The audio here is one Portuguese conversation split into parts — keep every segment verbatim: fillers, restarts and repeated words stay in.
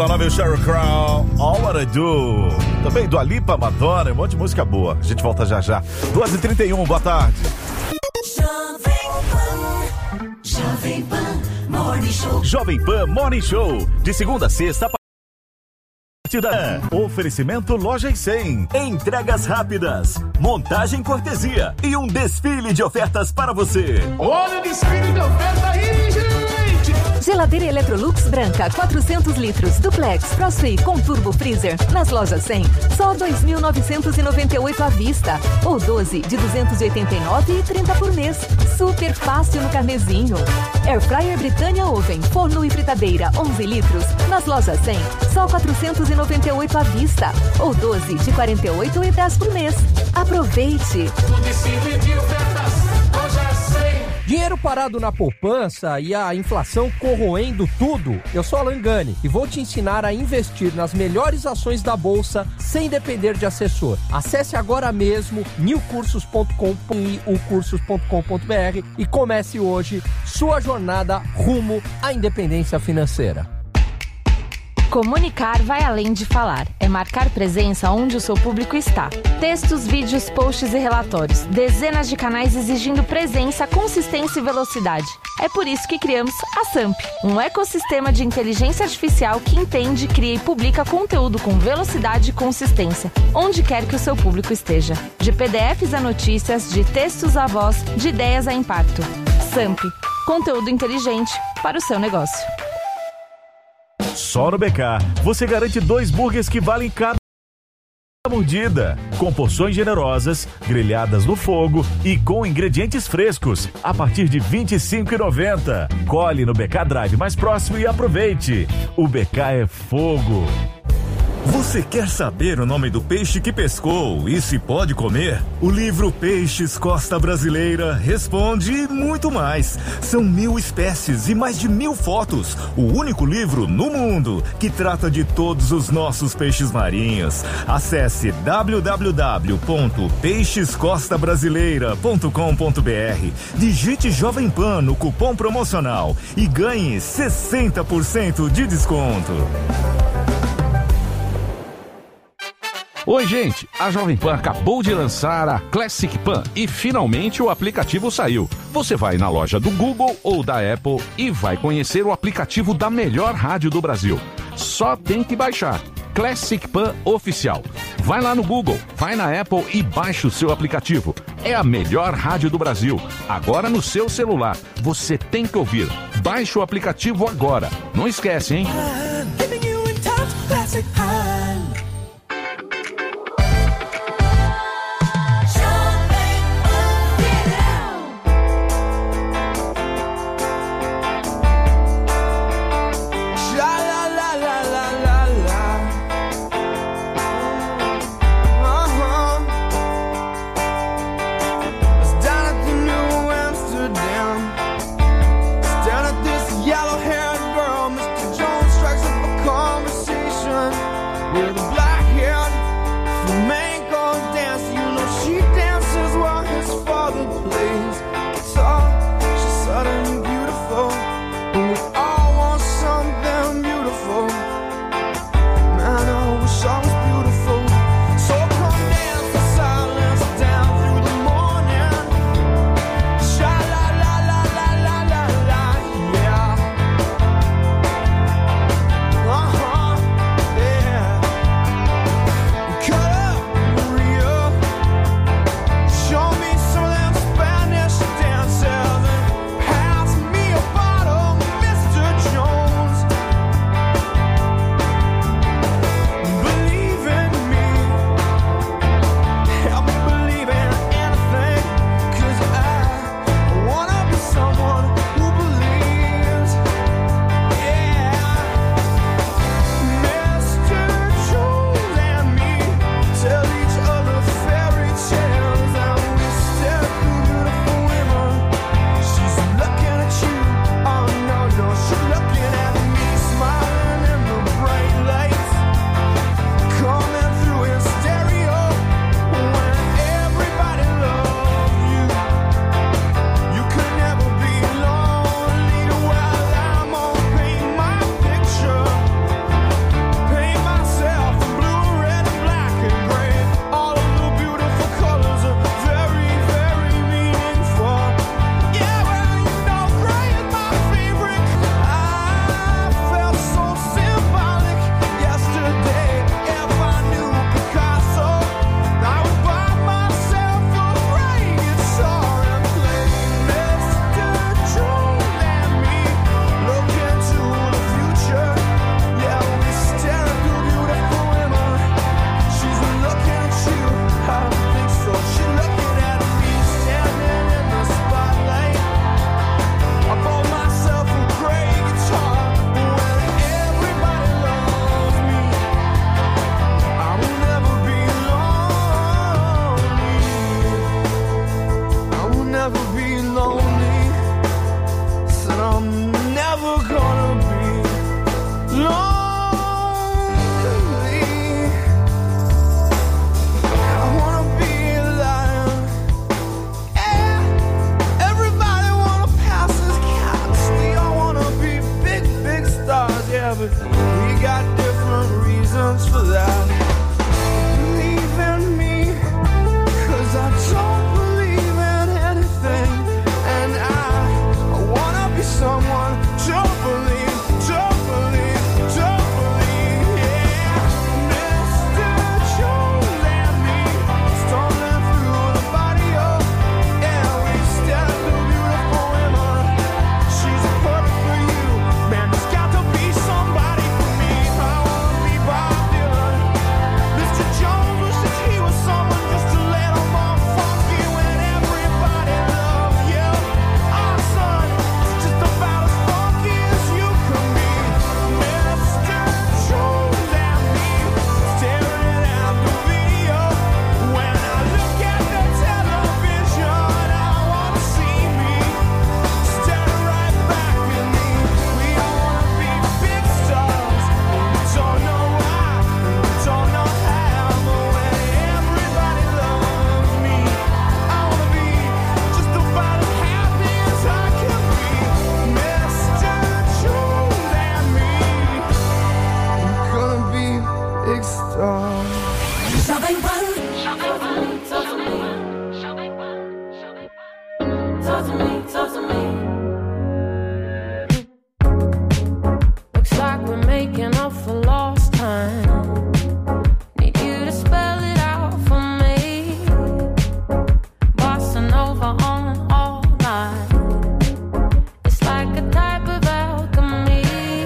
vírgula nove, Sheryl Crow, All What I Do. Também Dua Lipa, Madonna, um monte de música boa. A gente volta já já. duas e trinta e um, boa tarde. Jovem Pan, Jovem Pan Morning Show. Jovem Pan Morning Show, de segunda a sexta. Oferecimento Lojas cem. Entregas rápidas, montagem cortesia e um desfile de ofertas para você. Olha o desfile de oferta aí, gente! Geladeira Electrolux branca, quatrocentos litros, duplex, crossfit com turbo freezer. Nas Lojas cem, só dois mil novecentos e noventa e oito à vista. Ou doze de duzentos e oitenta e nove e trinta por mês. Super fácil no carnezinho. Air Fryer Britânia Oven, forno e fritadeira, onze litros. Nas Lojas cem, só quatrocentos e noventa e oito à vista. Ou doze de quarenta e oito e dez por mês. Aproveite! O desfile de ofertas, Lojas cem. Dinheiro parado na poupança e a inflação corroendo tudo? Eu sou Alan Gani e vou te ensinar a investir nas melhores ações da Bolsa sem depender de assessor. Acesse agora mesmo new cursos ponto com ponto br e comece hoje sua jornada rumo à independência financeira. Comunicar vai além de falar. É marcar presença onde o seu público está. Textos, vídeos, posts e relatórios. Dezenas de canais exigindo presença, consistência e velocidade. É por isso que criamos a Samp, um ecossistema de inteligência artificial que entende, cria e publica conteúdo com velocidade e consistência, onde quer que o seu público esteja. De P D Fs a notícias, de textos a voz, de ideias a impacto. Samp, conteúdo inteligente para o seu negócio. Só no B K, você garante dois burgers que valem cada mordida, com porções generosas, grelhadas no fogo e com ingredientes frescos, a partir de vinte e cinco reais e noventa centavos. Colhe no B K Drive mais próximo e aproveite. O B K é fogo. Você quer saber o nome do peixe que pescou e se pode comer? O livro Peixes Costa Brasileira responde e muito mais. São mil espécies e mais de mil fotos. O único livro no mundo que trata de todos os nossos peixes marinhos. Acesse w w w ponto peixes costa brasileira ponto com ponto br. Digite Jovem Pan no cupom promocional e ganhe sessenta por cento de desconto. Oi, gente! A Jovem Pan acabou de lançar a Classic Pan e finalmente o aplicativo saiu. Você vai na loja do Google ou da Apple e vai conhecer o aplicativo da melhor rádio do Brasil. Só tem que baixar. Classic Pan Oficial. Vai lá no Google, vai na Apple e baixa o seu aplicativo. É a melhor rádio do Brasil. Agora no seu celular. Você tem que ouvir. Baixe o aplicativo agora. Não esquece, hein? Jovem Pan. Talk to me. Talk to me, talk to me. Looks like we're making up for lost time. Need you to spell it out for me. Bossa Nova on all night. It's like a type of alchemy.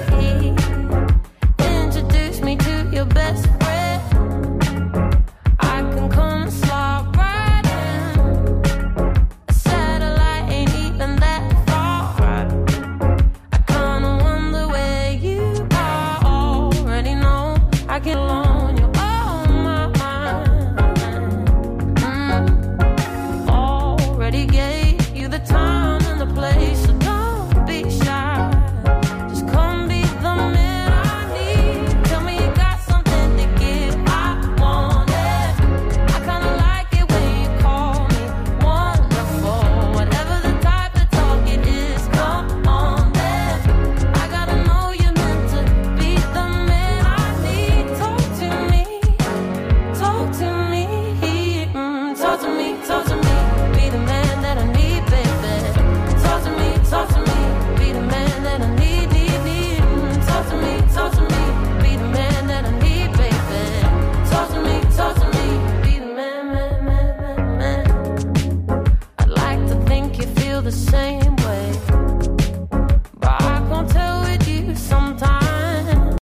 Introduce me to your best friend. I can come and slide right in. A satellite ain't even that far. I kinda wonder where you are. Already know I get along. You're on my mind. Mm. Already gave you the time and the place, so don't be shy. Just come be the man I need. Tell me you got something to give. I want it. I kinda like it when you call me wonderful. Whatever the type of talk it is, come on then. I gotta know you're meant to be the man I need. Talk to me, talk to me, mm, talk to me, talk to me. Be the man that I need, baby. Talk to me, talk to me. Be the man that I need, need, need. Mm, talk to me, talk to me. Be the man that I need, baby. Talk to me, talk to me. Be the man, man, man, man, man. I'd like to think you feel the same way, but I can't tell with you sometimes.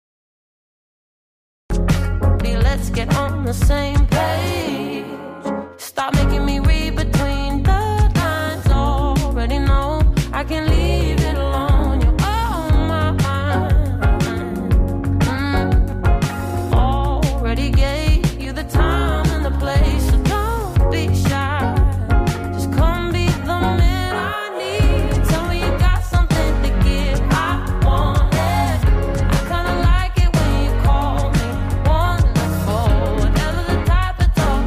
Let's get on the same page. Stop making me read between the lines. Already know I can leave it alone. You're on my mind. Mm. Already gave you the time and the place, so don't be shy. Just come be the man I need. Tell me you got something to give. I want it. I kinda like it when you call me wonderful. Whatever the type of talk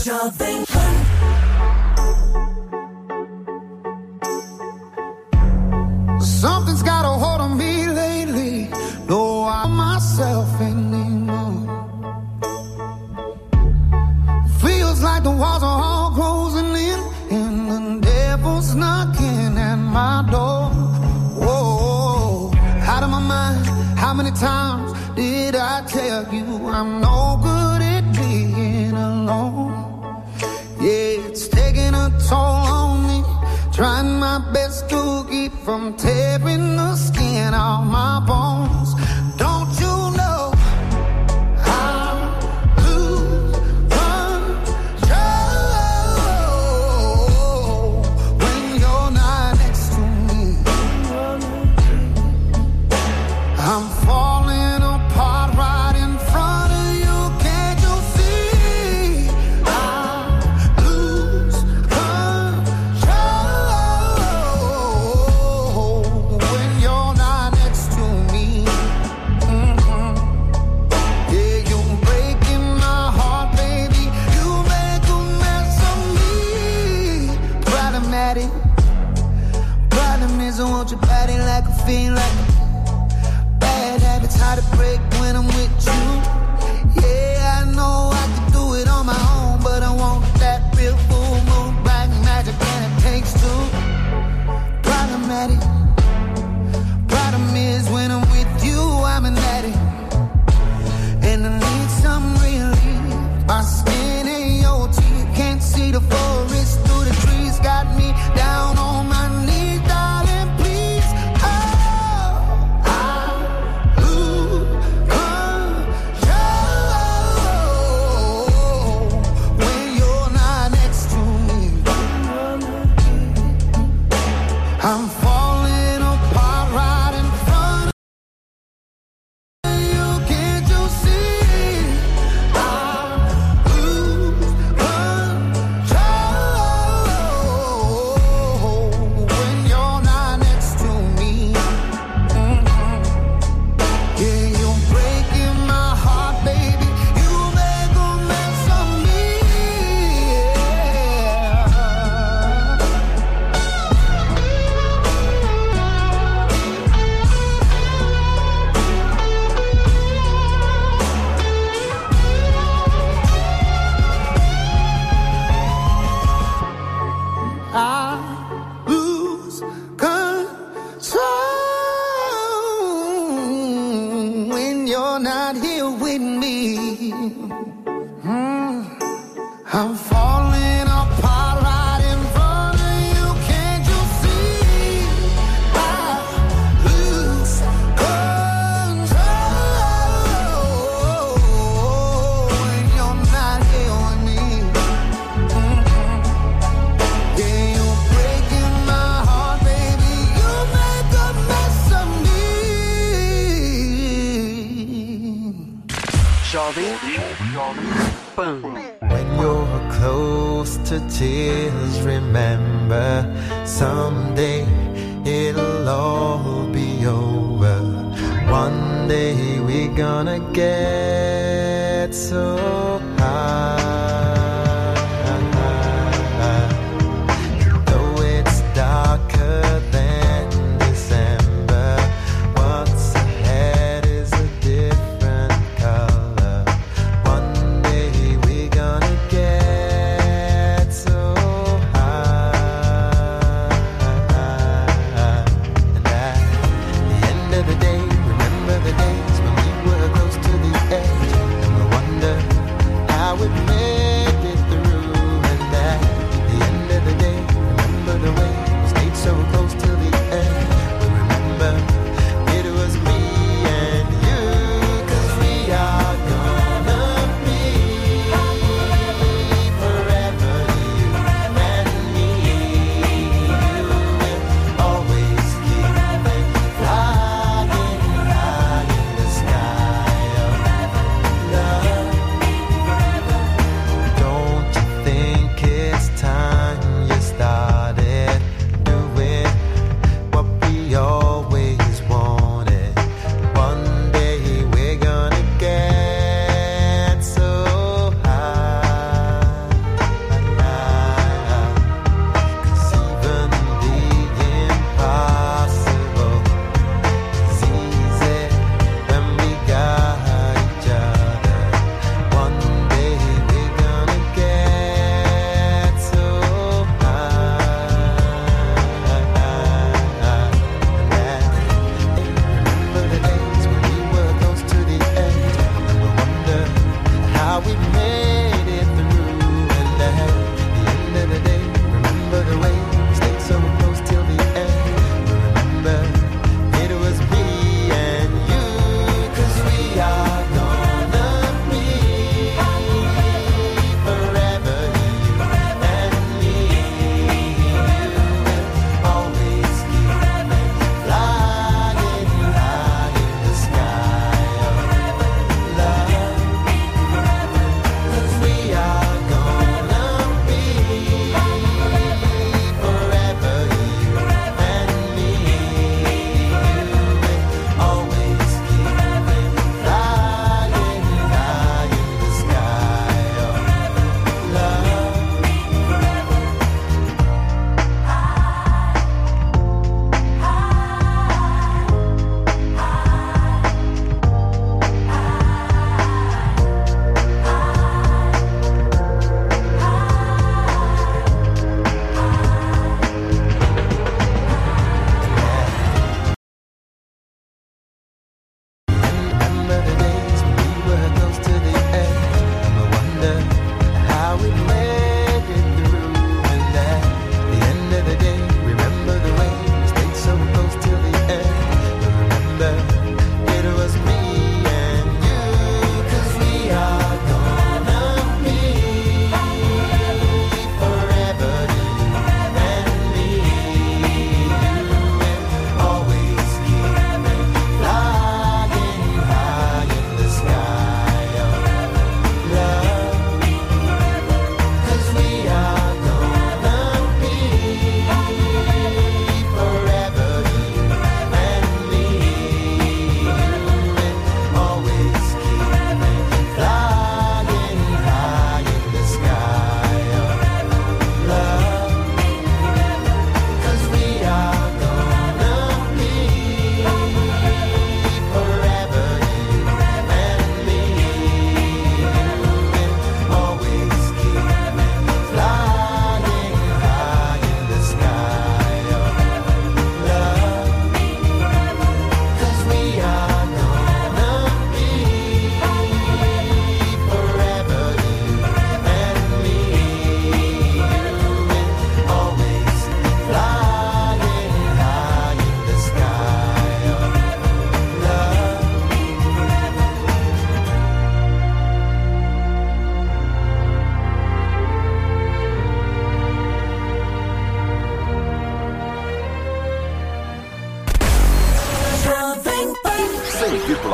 Jovem Pan. Something's got a hold on me lately. No, I'm myself anymore. Feels like the walls are all closing in, and the devil's knocking at my door. Whoa, out of my mind. How many times did I tell you I'm no good at being alone? Yeah, it's taking a toll on me. Trying my best to keep from tearing the skin off my bones. Don't you know I lose control when you're not next to me? I'm falling apart right in front of you. Can't you see? I lose control when you're not next to me. Mm-hmm. Yeah, you're breaking my heart, baby. You make a mess of me. Problematic. Problem is I want your body like a fiend, like a bad habits, hard to break when I'm with you. Yeah, I know I can do it on my own, but I want that real full moon, black magic, and it takes two. Problematic. Problem is when I'm with you, I'm an addict, and I need some relief. My skin ain't your teeth, can't see the forest through the trees. Got me down on my knees, darling, please. Oh, I lose control when you're not next to me. I'm falling apart right in front of you. Can't you see? I lose control when you're not next to me. Mhm. Yeah, you're breaking my heart, baby. You make a mess of me. I lose control when you're not here with me. Mm. I'm falling apart right in front of you. Can't you see? I lose control when you're not here with me. Mhm. Yeah, you're breaking my heart, baby. You make a mess of me. Jovem Pan. When you're close to tears, remember someday it'll all be over. One day we're gonna get so high. Though it's darker than December, what's ahead is a different color. One day we're gonna get so high. And at the end of the day, remember the days when we were close to the edge, and we wonder how it made it through. And at the end of the day, remember the way we stayed so close till the end. We remember it was me and you, 'cause we are gonna be forever, you and me. You will always keep flying high in the sky of love.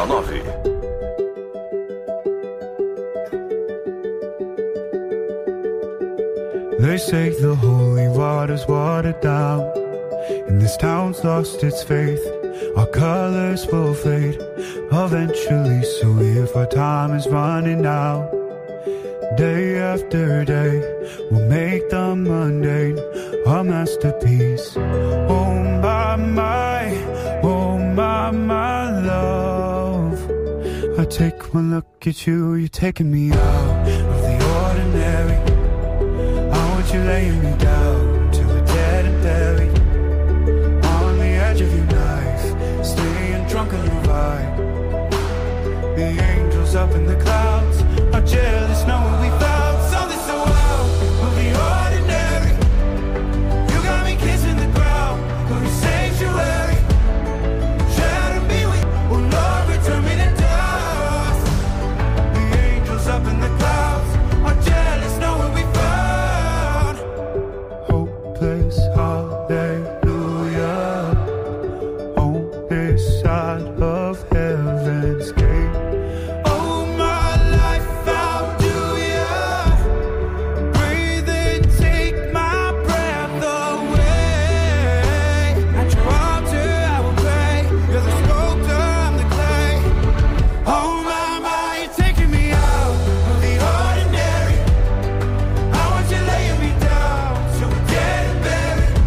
a nove. They say the holy water's watered down, and this town's lost its faith. Our colors will fade eventually, so if our time is running out, day after day, we'll make the mundane a masterpiece. Oh my, my, oh my, my love. I take one look at you, you're taking me out of the ordinary. You're laying me down to a dead and buried on the edge of your knife, staying drunk on your vibe. The angels up in the clouds are jealous knowing we found something so out of the ordinary. You got me kissing the ground of your sanctuary. Shadow me with, oh Lord, return me to dust. The angels up in the clouds are jealous knowing we found hopeless hallelujah on this side of heaven's gate. Oh, my life, how do you breathe and take my breath away? At your altar I will pray. You're the sculptor, I'm the clay. Oh my, my, you're taking me out of the ordinary. I want you laying me down so we're dead and buried.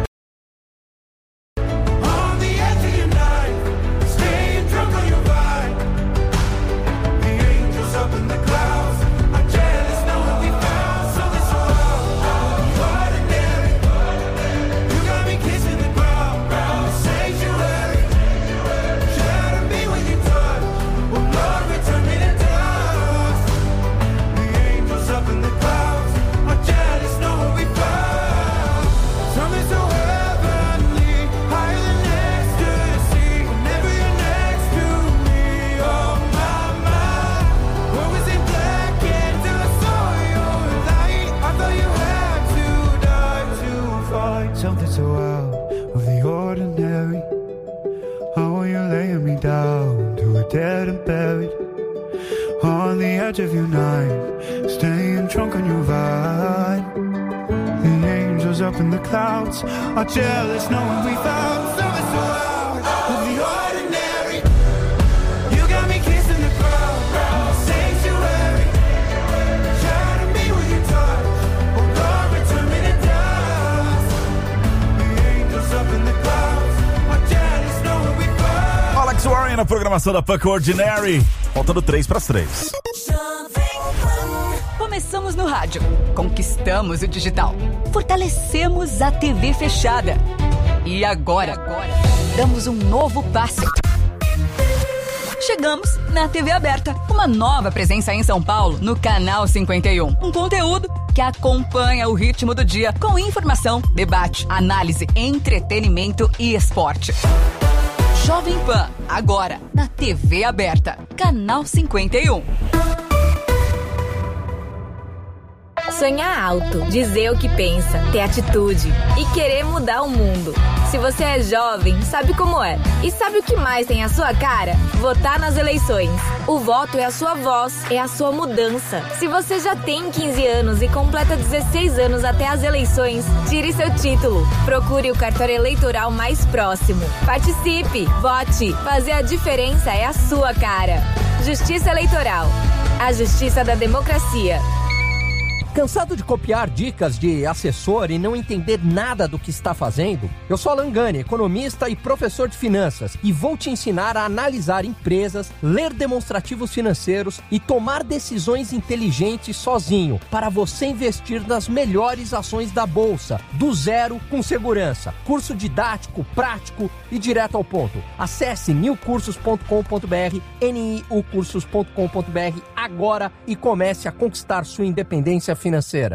On the edge of your knife, staying drunk on your vine. The angels up in the clouds are jealous knowing we found something so out of the ordinary. You got me kissing the ground, the sanctuary. Shadow me when you touch, oh Lord, return me to dust. The angels up in the clouds are jealous knowing we found something so heavenly, higher than ecstasy. Whenever you're next to me, oh my, my. What was in black until I saw your light? I thought you had to die to find something so out of the ordinary. Oh, you're laying me down to a dead and buried on the edge of your knife, staying drunk on your vine. The angels up in the clouds are jealous knowing we found something so out of the ordinary. You got me kissing the ground, the sanctuary. Shadow me when you touch, oh Lord, return me to dust. The angels up in the clouds are jealous knowing we found. Alex Warren na programação da Puck Ordinary. Faltando três para as três. Começamos no rádio, conquistamos o digital, fortalecemos a T V fechada. E agora, agora damos um novo passo. Chegamos na T V aberta, uma nova presença em São Paulo, no Canal cinquenta e um. Um conteúdo que acompanha o ritmo do dia, com informação, debate, análise, entretenimento e esporte. Jovem Pan, agora na T V aberta, Canal cinquenta e um. Sonhar alto, dizer o que pensa, ter atitude e querer mudar o mundo. Se você é jovem, sabe como é. E sabe o que mais tem a sua cara? Votar nas eleições. O voto é a sua voz, é a sua mudança. Se você já tem quinze anos e completa dezesseis anos até as eleições, tire seu título. Procure o cartório eleitoral mais próximo. Participe, vote. Fazer a diferença é a sua cara. Justiça Eleitoral. A justiça da democracia. Cansado de copiar dicas de assessor e não entender nada do que está fazendo? Eu sou Alan Gani, economista e professor de finanças, e vou te ensinar a analisar empresas, ler demonstrativos financeiros e tomar decisões inteligentes sozinho, para você investir nas melhores ações da Bolsa, do zero com segurança. Curso didático, prático e direto ao ponto. Acesse new cursos ponto com ponto b r, n i u cursos ponto com ponto b r agora e comece a conquistar sua independência financeira.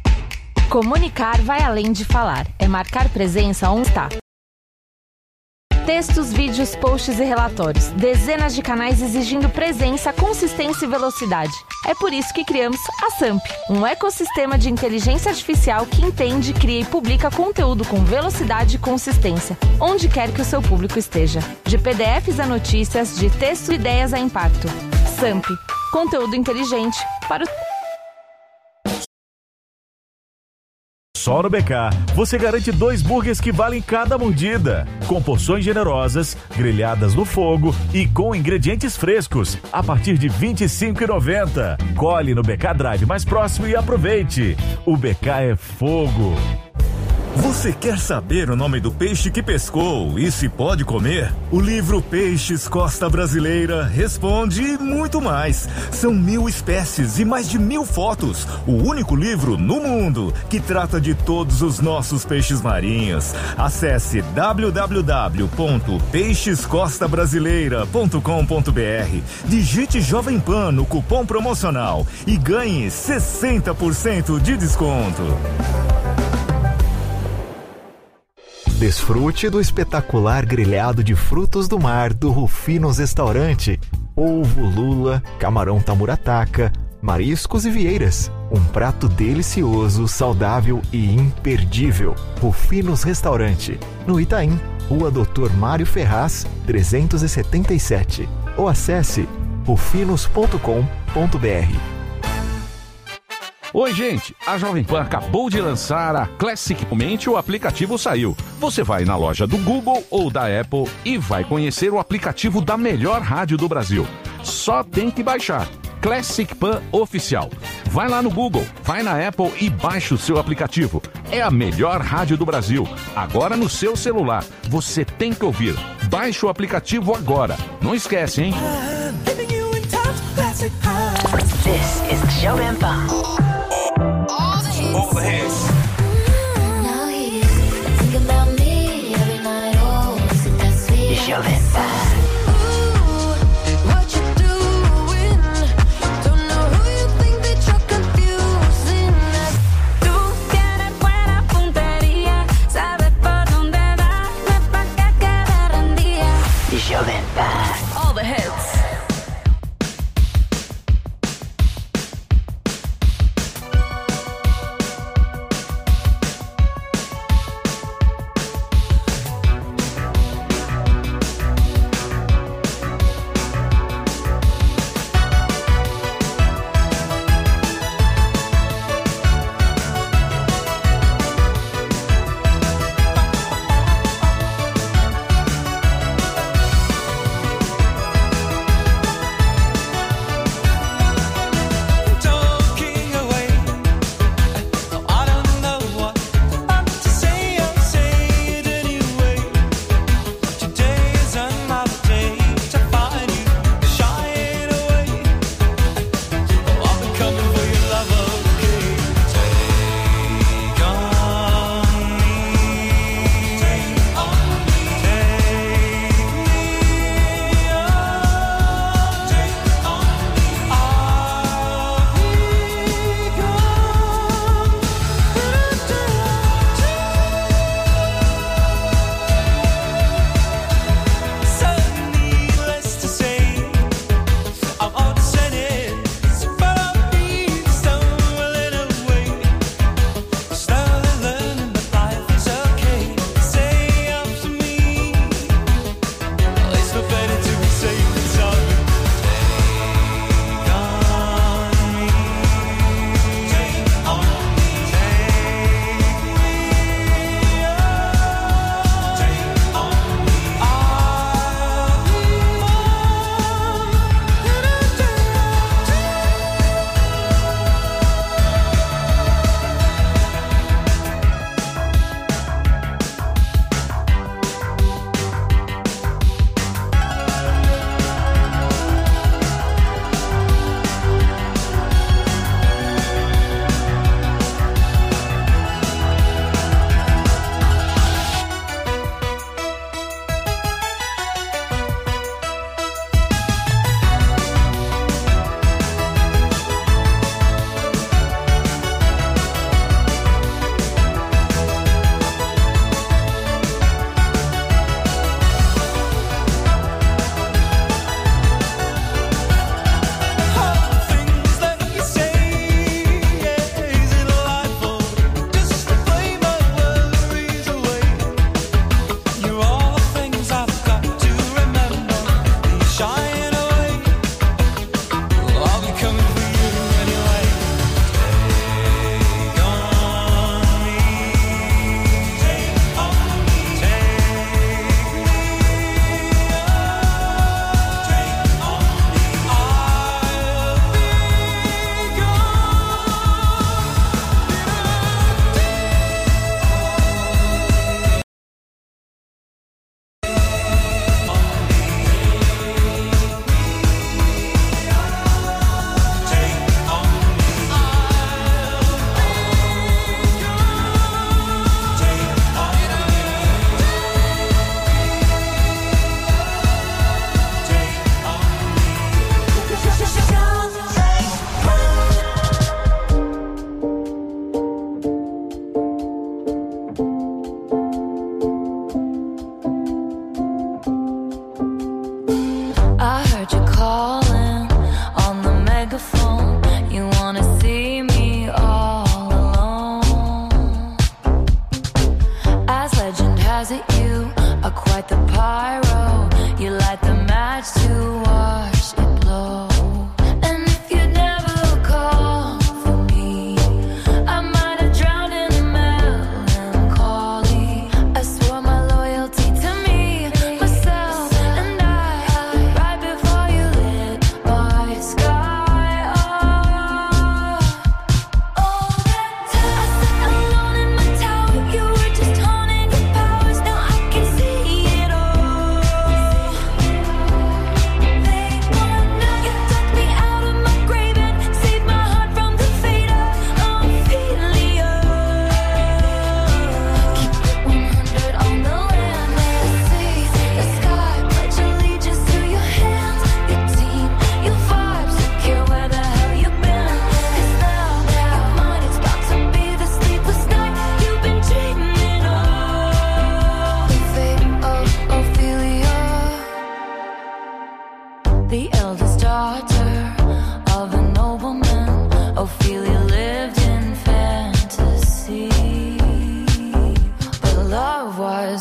Comunicar vai além de falar. É marcar presença onde está. Textos, vídeos, posts e relatórios. Dezenas de canais exigindo presença, consistência e velocidade. É por isso que criamos a Samp, um ecossistema de inteligência artificial que entende, cria e publica conteúdo com velocidade e consistência, onde quer que o seu público esteja. De P D Fs a notícias, de texto e ideias a impacto. Samp, conteúdo inteligente para o... Só no B K, você garante dois burgers que valem cada mordida, com porções generosas, grelhadas no fogo e com ingredientes frescos, a partir de vinte e cinco reais e noventa centavos. Colhe no B K Drive mais próximo e aproveite. O B K é fogo. Você quer saber o nome do peixe que pescou e se pode comer? O livro Peixes Costa Brasileira responde e muito mais. São mil espécies e mais de mil fotos. O único livro no mundo que trata de todos os nossos peixes marinhos. Acesse w w w ponto peixes costa brasileira ponto com ponto b r. Digite Jovem Pan no cupom promocional e ganhe sessenta por cento de desconto. Desfrute do espetacular grelhado de frutos do mar do Rufinos Restaurante. Polvo, lula, camarão tamurataka, mariscos e vieiras. Um prato delicioso, saudável e imperdível. Rufinos Restaurante, no Itaim, Rua doutor Mário Ferraz, trezentos e setenta e sete. Ou acesse rufinos ponto com ponto b r. Oi, gente! A Jovem Pan acabou de lançar a Classic. Realmente o aplicativo saiu. Você vai na loja do Google ou da Apple e vai conhecer o aplicativo da melhor rádio do Brasil. Só tem que baixar. Classic Pan Oficial. Vai lá no Google, vai na Apple e baixa o seu aplicativo. É a melhor rádio do Brasil. Agora no seu celular. Você tem que ouvir. Baixe o aplicativo agora. Não esquece, hein? This is Jovem Pan. All the hits. Now he's thinking about me every night. Oh, isn't that sweet? Jovem Pan. Jovem Pan. All the hits.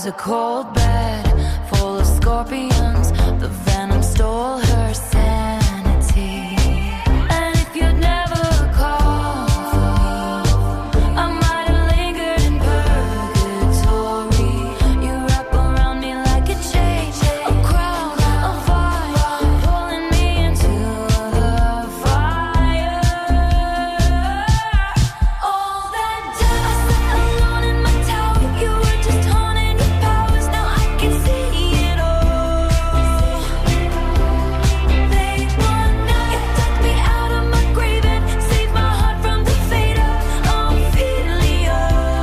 a cold bed full of scorpions. The venom stole her sanity. And if you'd never called for me, I might have lingered in purgatory. You wrap around me like a chain, a crown, a fire, pulling me into the fire. All that time I sat alone in my tower, you were just honing your powers. Now I can see it all. They want now you took me out of my grave and saved my heart from the fate of Ophelia.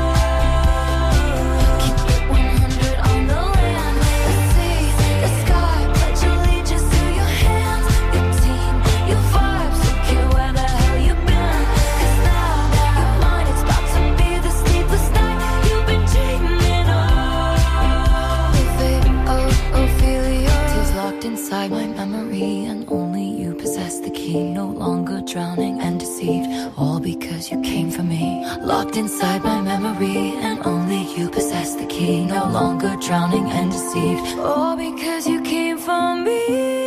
Keep it one hundred on the land, the sea, the sky. Pledge allegiance to your hands, your team, your vibes. Don't care where the hell you've been, 'cause now your mind is about to be the sleepless night you've been dreaming of. The fate of Ophelia is locked inside my memory, and only you possess the key. No longer drowning and deceived, all because you came for me. Locked inside my memory, and only you possess the key. No longer drowning and deceived, all because you came for me.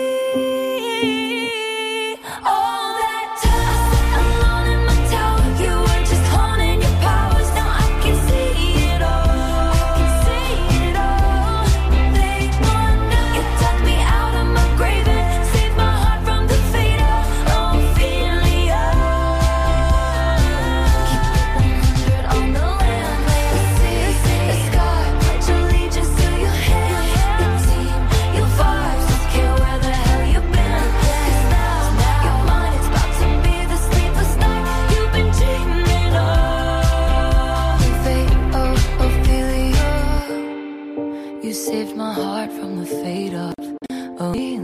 All that time I sat alone in my tower, you were just honing your powers. Now I can see it all. I can see it all. They want now you took me out of my grave and saved my heart from the fate of Ophelia. Keep it one hundred on the land, the sea, the sky. Pledge allegiance to your hand, your team, your vibes. Don't care where the hell you've been, 'cause now your mind is about to be the sleepless night you've been dreaming of. The fate of Ophelia, you saved my heart from the fate of Ophelia.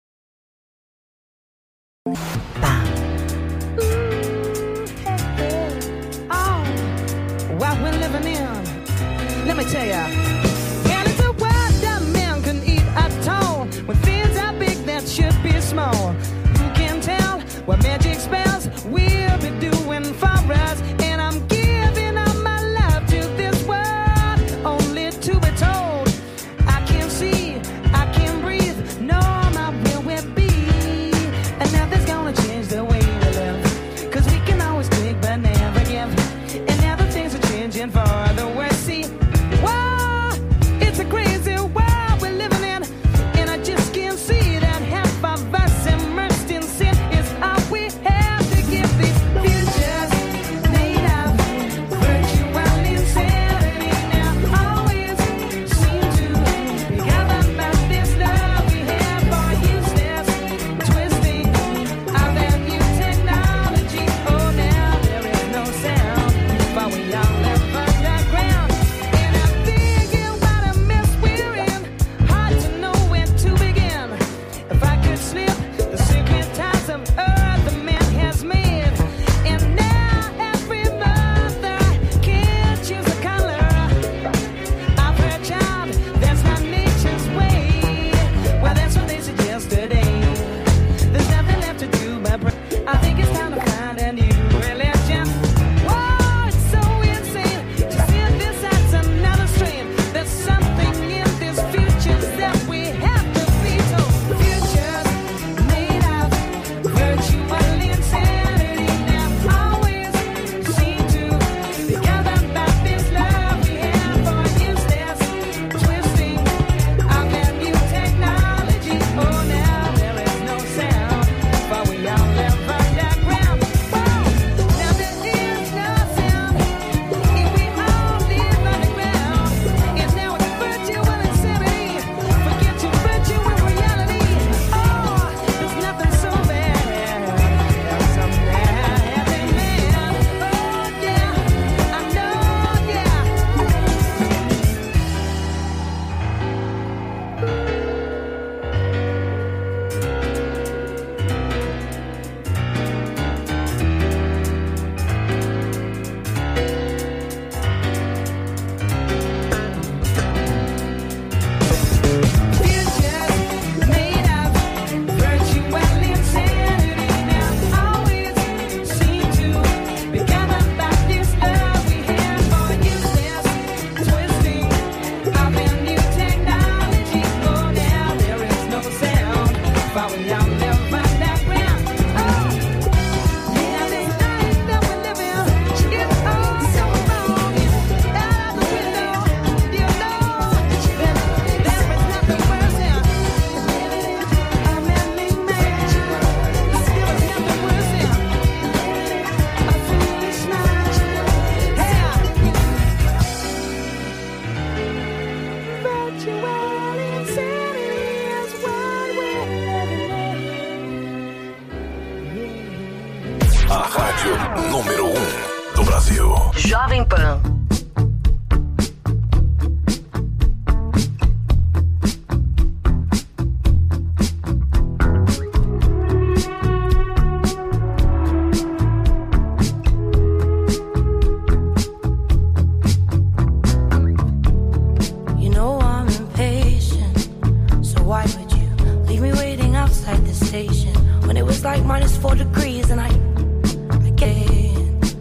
Oh, what we're living in. Let me tell ya. And it's a world that man can eat at all. When things are big that should be small. Who can tell what magic spells will be doing for us? And I'm giving up my love to this world, only to be told I can't see, I can't breathe, no, my will will be. And nothing's gonna change the way we live, 'cause we can always take but never give. And now the things are changing for the worse. See, whoa, Jovem Pan. You know I'm impatient, so why would you leave me waiting outside the station when it was like minus four degrees and I, I can't.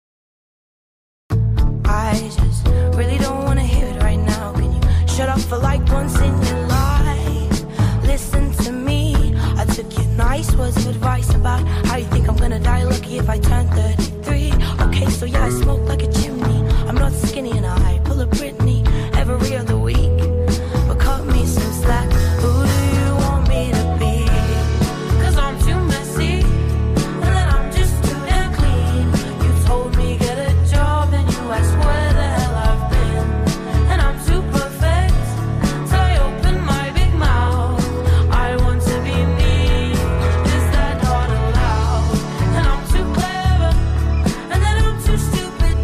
I just really don't wanna hear it right now. Can you shut up for like once in your life? Listen to me. I took your nice words of advice about how you think I'm gonna die lucky if I turn thirty-three. Okay, so yeah, I smoke like a chimney. I'm not skinny and I pull a Britney every other week. But cut me some slack. Who do you want me to be? Cause I'm too messy, and then I'm just too damn clean. You told me get a job and you asked where the hell I've been. And I'm too perfect, so I open my big mouth. I want to be me, is that not allowed? And I'm too clever, and then I'm too stupid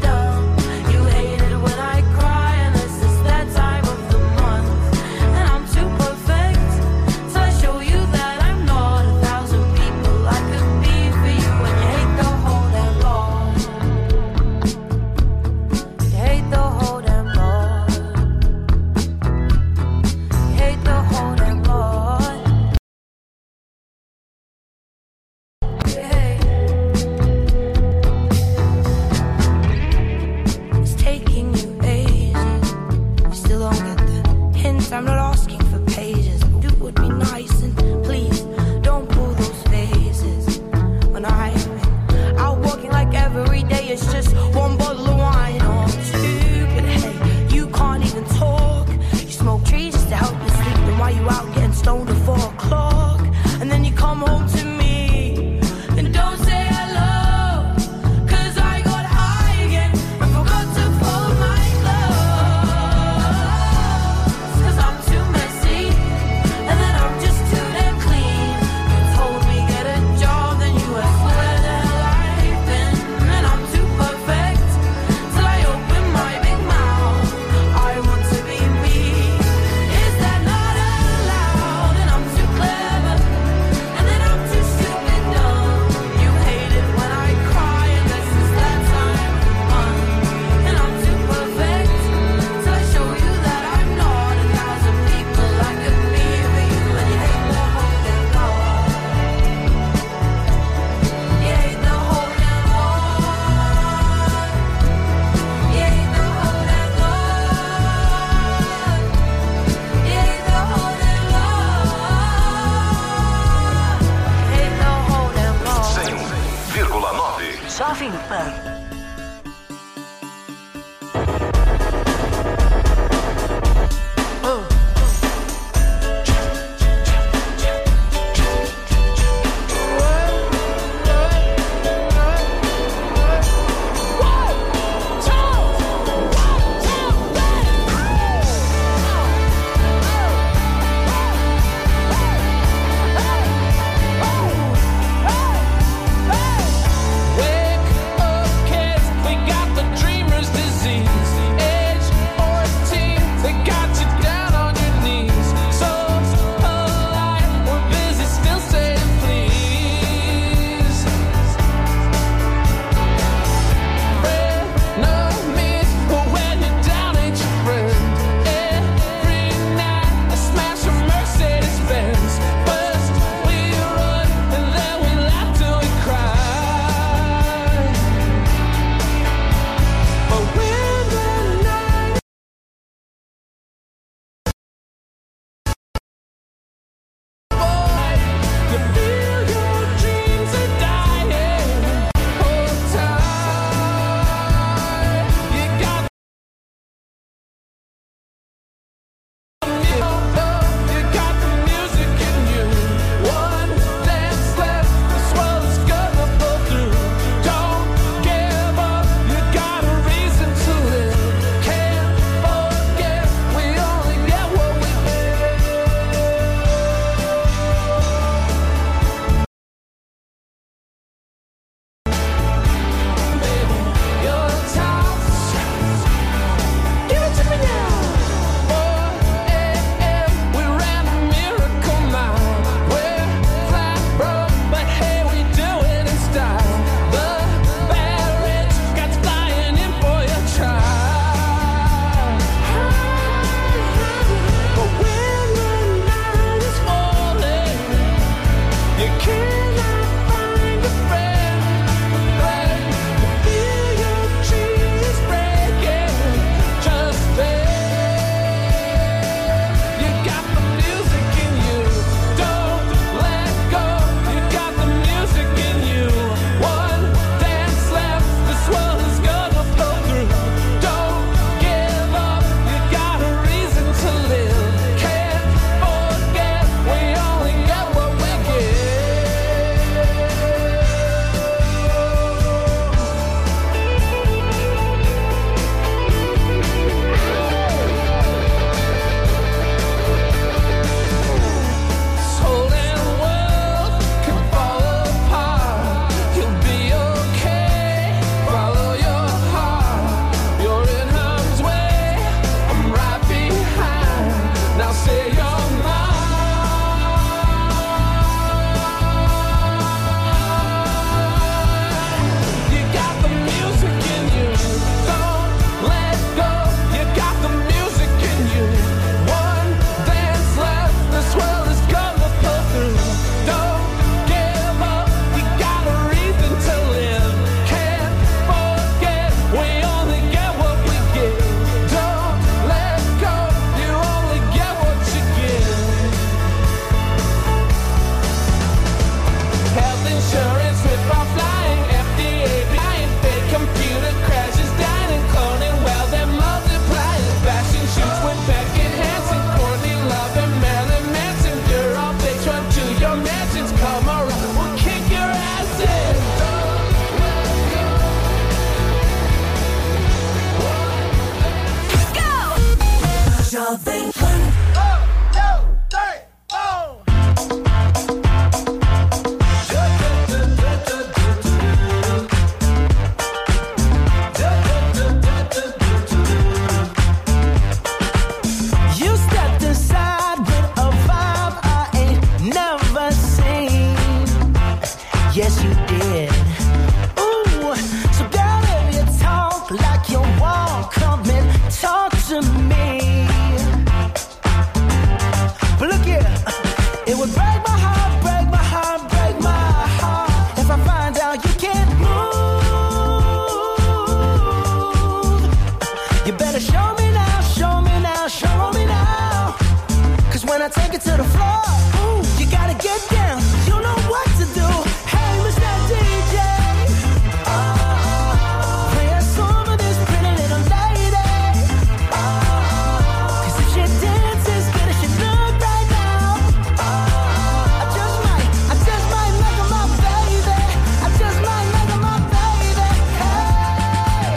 You better show me now, show me now, show me now. Cause when I take it to the floor, ooh, you gotta get down. You know what to do. Hey, Mister D J. Oh, play a song for this pretty little lady. Oh, cause if she dances good as she look right now, oh, I just might, I just might make her my baby. I just might make her my baby. Hey,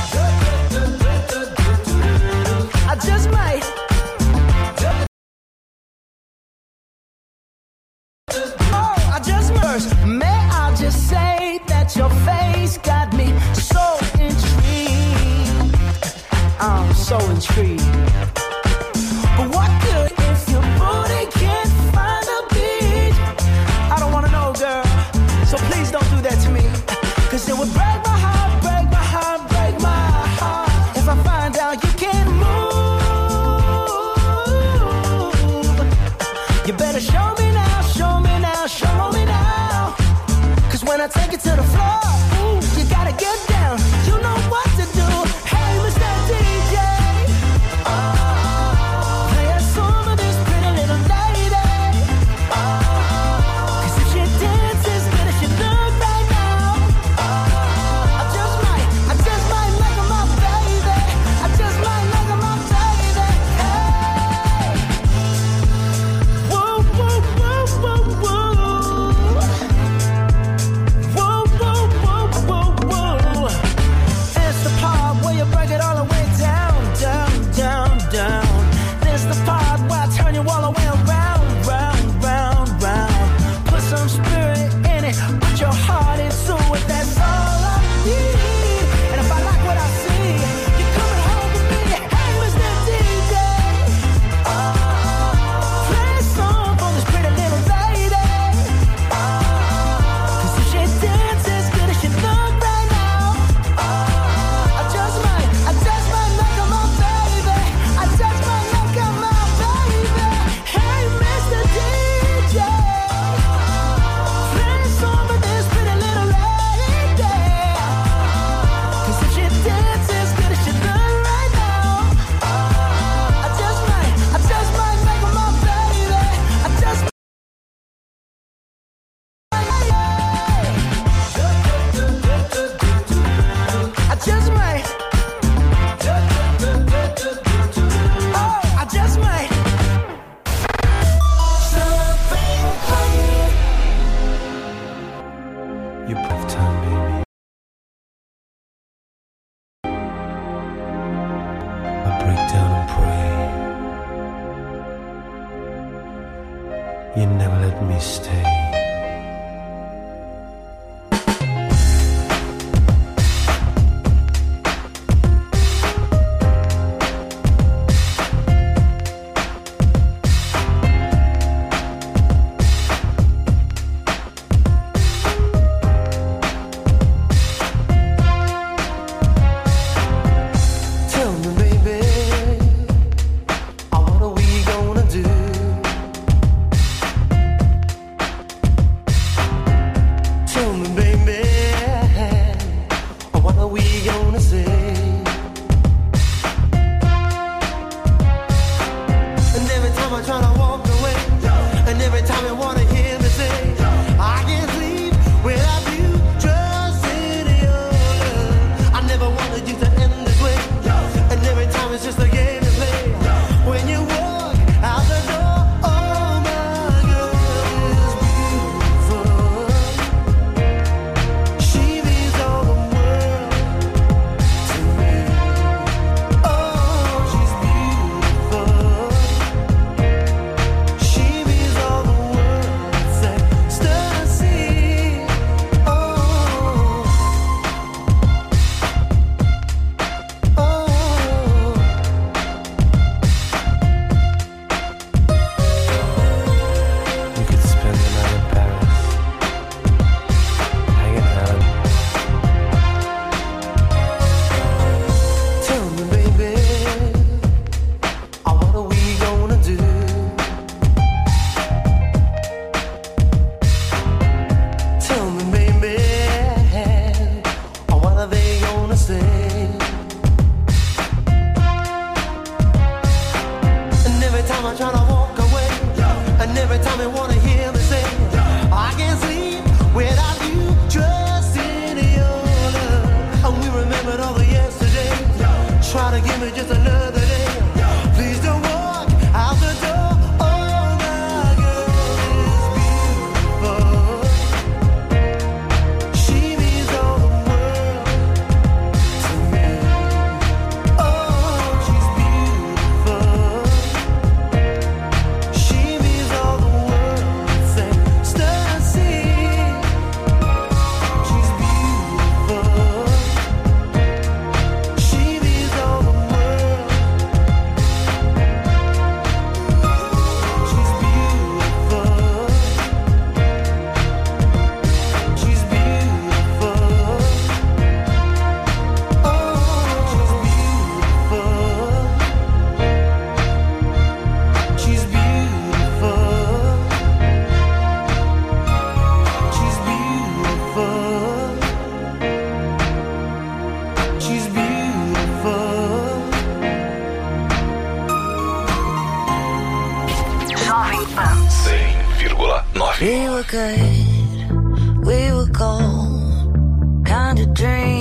I just might. Oh, I just first, may I just say that your face got me so intrigued. I'm so intrigued. But what good if your booty can't find a beat? I don't wanna know, girl, so please don't do that to me. Cause it would break my heart, break my heart, break my heart if I find out you can't move. You better show me now, show me now, show me now. Cause when I take it to the floor, ooh, you gotta get down. You know what to do. Hey, Mister D J. Oh, play a song for this pretty little lady. Oh, cause if she dances good as she look right now, oh, I just might, I just might make her my baby. I just might make her my baby. Hey. Whoa, whoa, whoa, whoa, whoa. Whoa, whoa, whoa, whoa, whoa. It's the part where you break it all the way down, down, down, down. This the part where I turn you all the way around, round, round, round. Put some spirit in it, put your heart into it. That's all I need. And if I like what I see, you're coming home with me. Hey, Mister D J. Oh, play a song for this pretty little lady. Oh, cause if she dances good as she look right now, oh, I just might, I just might make her my baby. I just might make her my baby. Hey, Mister D J. Play a song for this pretty little lady. Cause if she dances good as she look right now, oh, I just might, I just might make her my baby. I just I just might. Oh, I just might. You proof time, baby. I break down and pray. You never let me stay. Tell me, baby, oh, what are we gonna do? Tell me, wanna hear me say, I can't sleep without you, trust in your love. And we remembered all the yesterdays, try to give me just another day. Please don't walk out the door. Oh, my girl is beautiful. She means all the world to me. Oh, she's beautiful. She means all the world. Say, start seeing. She's beautiful. She means all the world. She's beautiful. She's beautiful. Oh, she's beautiful. She's beautiful. She's beautiful. She's beautiful. Jovem Pan cem vírgula nove. We were good, we were gold, kind of dream